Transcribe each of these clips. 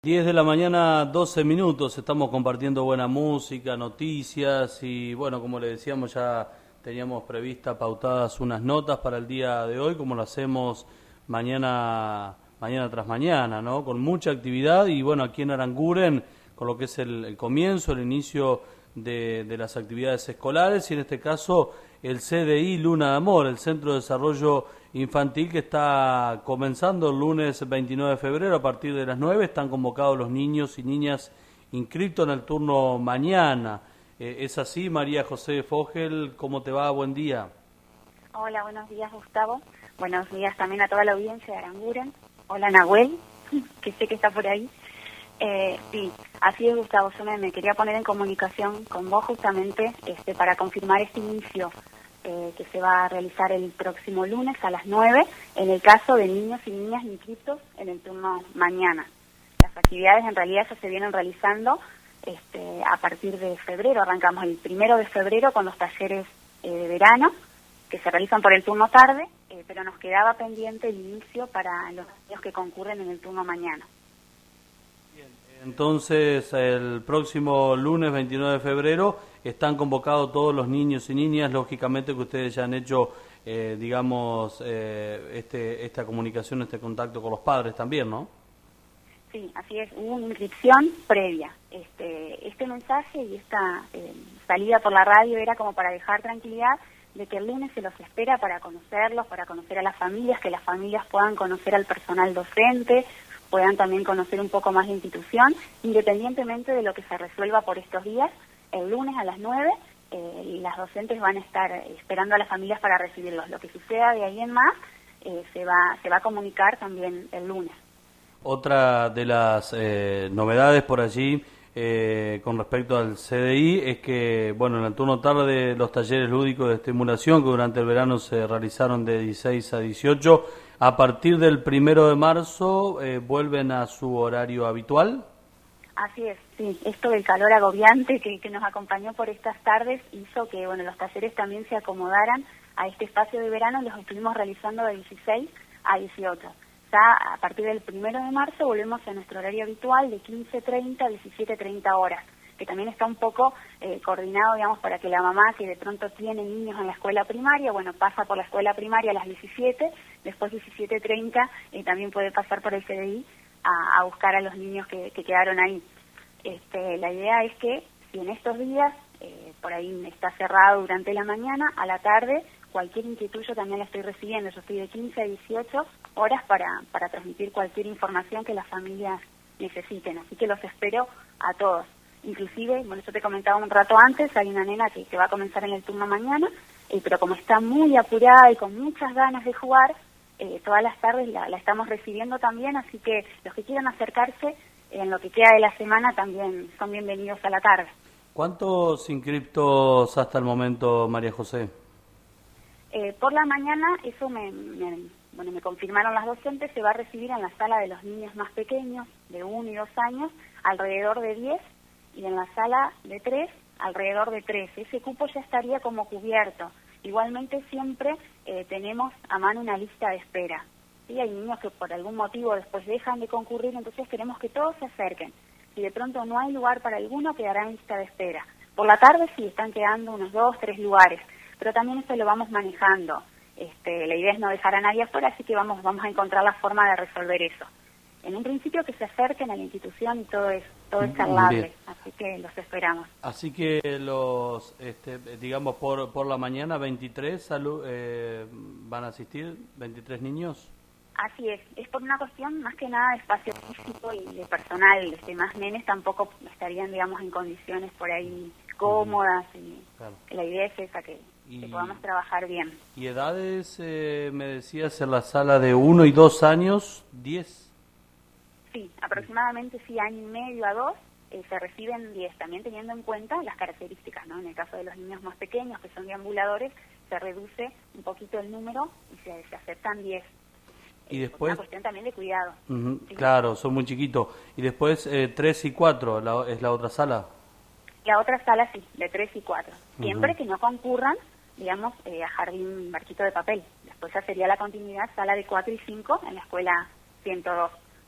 10 de la mañana, 12 minutos, estamos compartiendo buena música, noticias y bueno, como le decíamos ya teníamos pautadas unas notas para el día de hoy, como lo hacemos mañana tras mañana, ¿no? Con mucha actividad y bueno, aquí en Aranguren, con lo que es el comienzo, el inicio de las actividades escolares y en este caso el CDI Luna de Amor, el Centro de Desarrollo Infantil que está comenzando el lunes 29 de febrero a partir de las 9. Están convocados los niños y niñas inscritos en el turno mañana. ¿Es así, María José Fogel? ¿Cómo te va? Buen día. Hola, buenos días, Gustavo. Buenos días también a toda la audiencia de Aranguren. Hola, Nahuel, que sé que está por ahí. Sí, así es, Gustavo. Yo me quería poner en comunicación con vos justamente para confirmar este inicio que se va a realizar el próximo lunes a las 9, en el caso de niños y niñas inscritos en el turno mañana. Las actividades en realidad ya se vienen realizando a partir de febrero. Arrancamos el 1 de febrero con los talleres de verano, que se realizan por el turno tarde, pero nos quedaba pendiente el inicio para los niños que concurren en el turno mañana. Entonces, el próximo lunes 29 de febrero están convocados todos los niños y niñas, lógicamente que ustedes ya han hecho, esta comunicación, este contacto con los padres también, ¿no? Sí, así es, hubo una inscripción previa. Este mensaje y esta salida por la radio era como para dejar tranquilidad de que el lunes se los espera para conocerlos, para conocer a las familias, que las familias puedan conocer al personal docente, puedan también conocer un poco más la institución, independientemente de lo que se resuelva por estos días. El lunes a las 9 las docentes van a estar esperando a las familias para recibirlos. Lo que suceda de ahí en más se va a comunicar también el lunes. Otra de las novedades por allí con respecto al CDI es que, bueno, en el turno tarde los talleres lúdicos de estimulación que durante el verano se realizaron de 16 a 18, a partir del 1 de marzo vuelven a su horario habitual. Así es, sí. Esto del calor agobiante que nos acompañó por estas tardes hizo que, bueno, los talleres también se acomodaran a este espacio de verano. Los estuvimos realizando de 16 a 18. Ya a partir del 1 de marzo volvemos a nuestro horario habitual de 15:30 a 17:30 horas, que también está un poco coordinado, digamos, para que la mamá que de pronto tiene niños en la escuela primaria, bueno, pasa por la escuela primaria a las 17, después 17:30 también puede pasar por el CDI a buscar a los niños que quedaron ahí. La idea es que si en estos días por ahí está cerrado durante la mañana, a la tarde cualquier inquietud yo también la estoy recibiendo. Yo estoy de 15 a 18 horas para transmitir cualquier información que las familias necesiten. Así que los espero a todos. Inclusive, bueno, yo te comentaba un rato antes, hay una nena que va a comenzar en el turno mañana, pero como está muy apurada y con muchas ganas de jugar, todas las tardes la estamos recibiendo también, así que los que quieran acercarse en lo que queda de la semana también son bienvenidos a la tarde. ¿Cuántos inscriptos hasta el momento, María José? Por la mañana, eso me confirmaron las docentes, se va a recibir en la sala de los niños más pequeños, de 1 y 2 años, alrededor de 10, y en la sala de 3, alrededor de 13. Ese cupo ya estaría como cubierto. Igualmente siempre tenemos a mano una lista de espera. ¿Sí? Hay niños que por algún motivo después dejan de concurrir, entonces queremos que todos se acerquen. Si de pronto no hay lugar para alguno, quedará en lista de espera. Por la tarde sí están quedando unos 2, 3 lugares, pero también eso lo vamos manejando. La idea es no dejar a nadie afuera, así que vamos a encontrar la forma de resolver eso. En un principio que se acerquen a la institución y todo es charlable. Bien. Así que los esperamos. Así que digamos por la mañana 23 van a asistir, 23 niños. Así es por una cuestión más que nada de espacio físico y de personal. Más nenes tampoco estarían, digamos, en condiciones por ahí cómodas. Y claro. La idea es esa, que podamos trabajar bien. ¿Y edades, me decías, en la sala de 1 y 2 años, 10? Sí, aproximadamente sí, año y medio a 2, se reciben 10, también teniendo en cuenta las características, ¿no? En el caso de los niños más pequeños, que son deambuladores, se reduce un poquito el número y se aceptan 10. Y después... Una cuestión también de cuidado. ¿Sí? Claro, son muy chiquitos. Y después 3 y 4, ¿es la otra sala? La otra sala sí, de 3 y 4. Siempre que no concurran, digamos, a Jardín Barquito de Papel. Después ya sería la continuidad, sala de 4 y 5 en la escuela 102.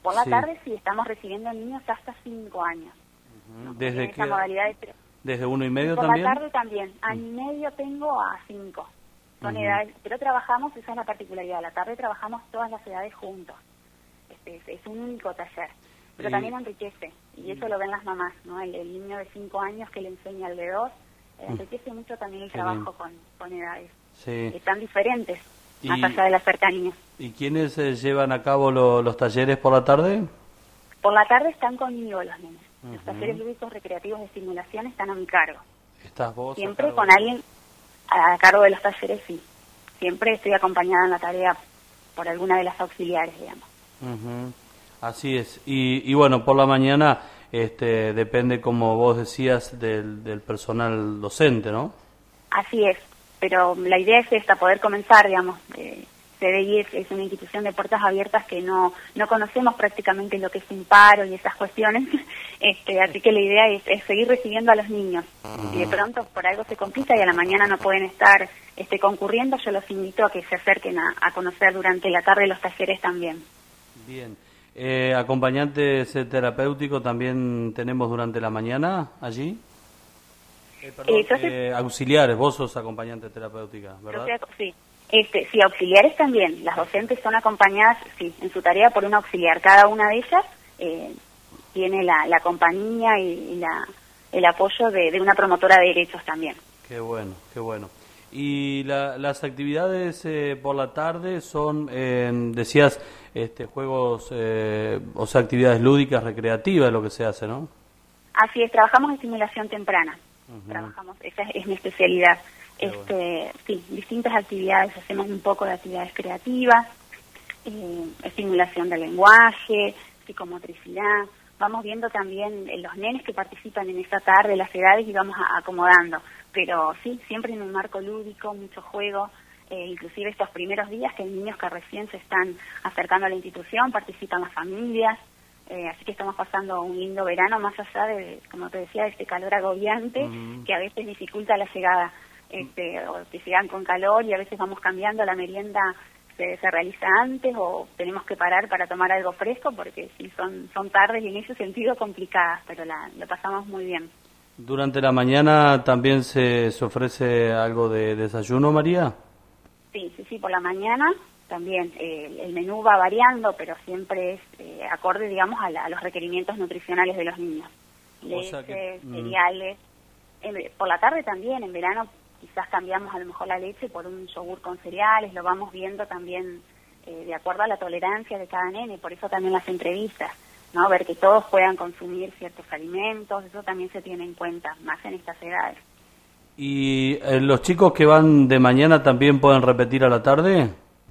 Por la tarde sí estamos recibiendo niños hasta 5 años. Uh-huh. ¿Desde qué? Modalidad de ¿Desde 1 y medio por también? Por la tarde también. Año y medio tengo a 5. Son edades, pero trabajamos, esa es la particularidad, a la tarde trabajamos todas las edades juntos. Es un único taller, pero también enriquece, y eso lo ven las mamás, ¿no? El niño de 5 años que le enseña al de 2, enriquece mucho también el trabajo con edades tan diferentes, más allá de la cercanía. ¿Y quiénes llevan a cabo los talleres por la tarde? Por la tarde están conmigo los nenes. Los talleres lúdicos recreativos de estimulación están a mi cargo. ¿Estás vos? Siempre con alguien a cargo de los talleres, sí. Siempre estoy acompañada en la tarea por alguna de las auxiliares, digamos. Así es. Y bueno, por la mañana depende, como vos decías, del personal docente, ¿no? Así es. Pero la idea es esta, poder comenzar, digamos. CDI es una institución de puertas abiertas que no conocemos prácticamente lo que es un paro y esas cuestiones, así que la idea es seguir recibiendo a los niños. Si de pronto por algo se complica y a la mañana no pueden estar concurriendo, yo los invito a que se acerquen a conocer durante la tarde los talleres también. Bien. ¿Acompañantes terapéuticos también tenemos durante la mañana allí? Auxiliares, vos sos acompañante terapéutica, ¿verdad? Sí. Sí, auxiliares también. Las docentes son acompañadas, sí, en su tarea por un auxiliar. Cada una de ellas tiene la compañía y el apoyo de una promotora de derechos también. Qué bueno, qué bueno. Y las actividades por la tarde son, decías, juegos, o sea, actividades lúdicas, recreativas, lo que se hace, ¿no? Así es, trabajamos estimulación temprana. Trabajamos, esa es mi especialidad. Sí, distintas actividades, hacemos un poco de actividades creativas, estimulación del lenguaje, psicomotricidad. Vamos viendo también los nenes que participan en esa tarde, las edades, y vamos acomodando. Pero sí, siempre en un marco lúdico, mucho juego, inclusive estos primeros días que hay niños que recién se están acercando a la institución, participan las familias, así que estamos pasando un lindo verano, más allá de, como te decía, de este calor agobiante que a veces dificulta la llegada. O que llegan con calor y a veces vamos cambiando, la merienda se realiza antes o tenemos que parar para tomar algo fresco porque sí, son tardes y en ese sentido complicadas, pero lo pasamos muy bien. ¿Durante la mañana también se ofrece algo de desayuno, María? Sí, por la mañana también. El menú va variando, pero siempre es acorde, digamos, a los requerimientos nutricionales de los niños. Leche, cereales. Por la tarde también, en verano, quizás cambiamos a lo mejor la leche por un yogur con cereales, lo vamos viendo también de acuerdo a la tolerancia de cada nene, por eso también las entrevistas, ¿no? Ver que todos puedan consumir ciertos alimentos, eso también se tiene en cuenta, más en estas edades. ¿Y los chicos que van de mañana también pueden repetir a la tarde?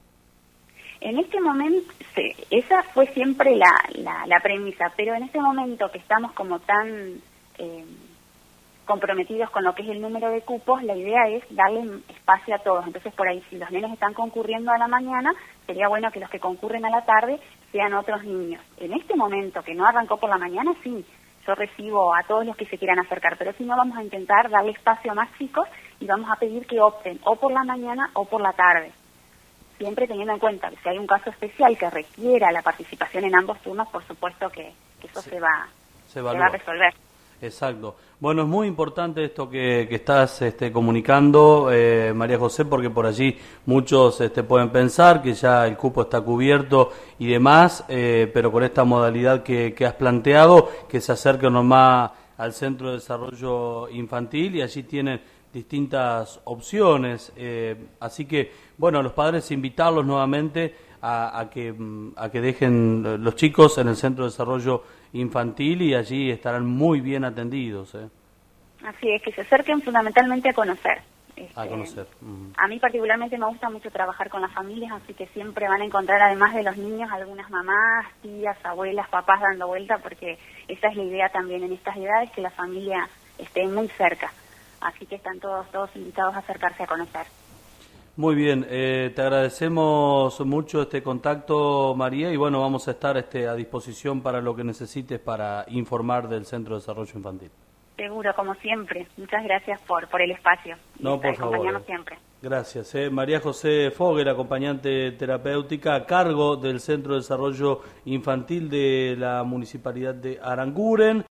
En este momento, esa fue siempre la premisa, pero en este momento que estamos como tan comprometidos con lo que es el número de cupos, la idea es darle espacio a todos. Entonces, por ahí, si los nenes están concurriendo a la mañana, sería bueno que los que concurren a la tarde sean otros niños. En este momento, que no arrancó por la mañana, sí, yo recibo a todos los que se quieran acercar, pero si no, vamos a intentar darle espacio a más chicos y vamos a pedir que opten o por la mañana o por la tarde. Siempre teniendo en cuenta que si hay un caso especial que requiera la participación en ambos turnos, por supuesto que eso se va a resolver. Exacto. Bueno, es muy importante esto que estás comunicando, María José, porque por allí muchos pueden pensar que ya el cupo está cubierto y demás, pero con esta modalidad que has planteado, que se acerquen nomás al Centro de Desarrollo Infantil y allí tienen distintas opciones. Así que, bueno, a los padres invitarlos nuevamente a que dejen los chicos en el Centro de Desarrollo Infantil y allí estarán muy bien atendidos. Así es, que se acerquen fundamentalmente a conocer. A conocer. A mí particularmente me gusta mucho trabajar con las familias, así que siempre van a encontrar, además de los niños, algunas mamás, tías, abuelas, papás dando vuelta, porque esa es la idea también en estas edades, que la familia esté muy cerca. Así que están todos invitados a acercarse a conocer. Muy bien, te agradecemos mucho este contacto, María, y bueno, vamos a estar a disposición para lo que necesites para informar del Centro de Desarrollo Infantil. Seguro, como siempre. Muchas gracias por el espacio. No, por favor. Acompañarnos siempre. Gracias. María José Fogel, acompañante terapéutica a cargo del Centro de Desarrollo Infantil de la Municipalidad de Aranguren.